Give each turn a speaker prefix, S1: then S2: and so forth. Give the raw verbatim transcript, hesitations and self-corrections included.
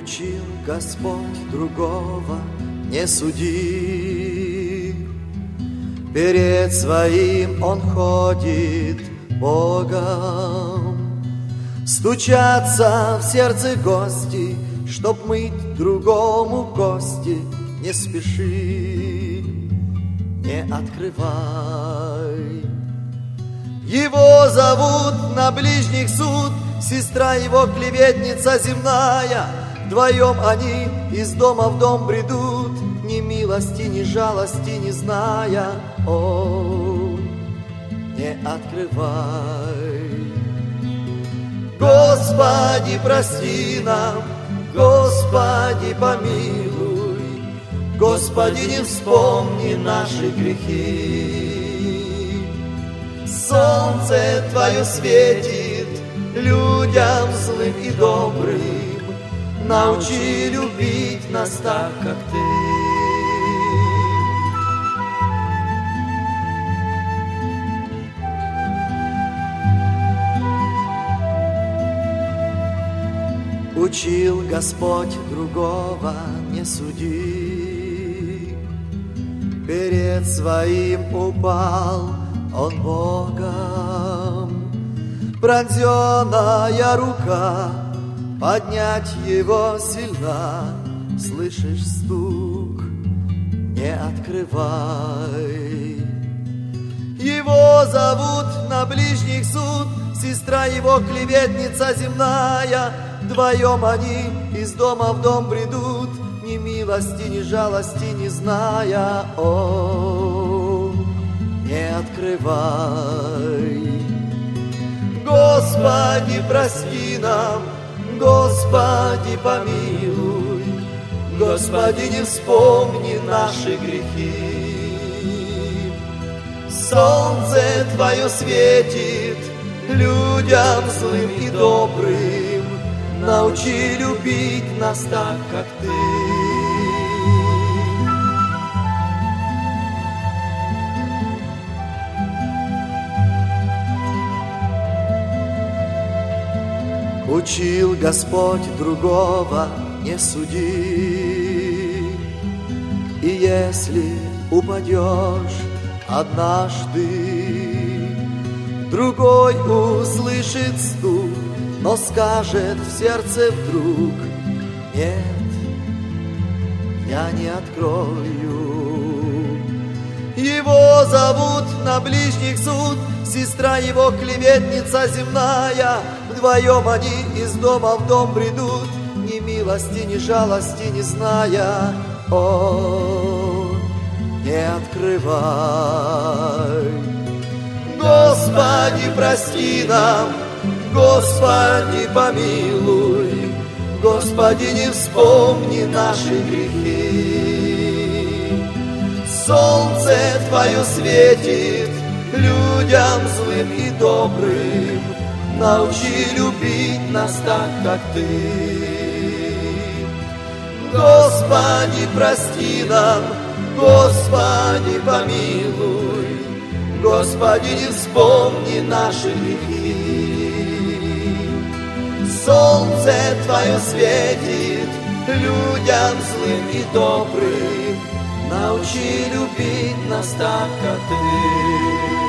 S1: Учил Господь другого не суди, перед своим он ходит Богом. Стучатся в сердце гости, чтоб мыть другому кости. Не спеши, не открывай. Его зовут на ближних суд, сестра его клеветница земная. Вдвоем они из дома в дом бредут, ни милости, ни жалости не зная. О, не открывай. Господи, прости нам, Господи, помилуй, Господи, не вспомни наши грехи. Солнце Твое светит людям злым и добрым, научи любить нас так, как Ты. Учил Господь другого не суди, перед своим упал он Богом. Пронзенная рука, поднять его сильна, слышишь стук, не открывай. Его зовут на ближних суд, сестра его клеветница земная. Вдвоем они из дома в дом бредут, ни милости, ни жалости не зная. О, не открывай. Господи, прости нам, Господи, помилуй, Господи, не вспомни наши грехи. Солнце Твое светит людям злым и добрым, научи любить нас так, как Ты. Учил Господь другого не суди, и если упадешь однажды, другой услышит стук, но скажет в сердце вдруг: нет, я не открою. Его зовут на ближних суд, сестра его клеветница земная. Вдвоем они из дома в дом бредут, ни милости, ни жалости не зная. О, не открывай. Господи, прости нам, Господи, помилуй, Господи, не вспомни наши грехи. Солнце Твое светит людям злым и добрым, научи любить нас так, как Ты. Господи, прости нам, Господи, помилуй, Господи, не вспомни наши грехи. Солнце Твое светит людям злым и добрым, научи любить нас так, как Ты.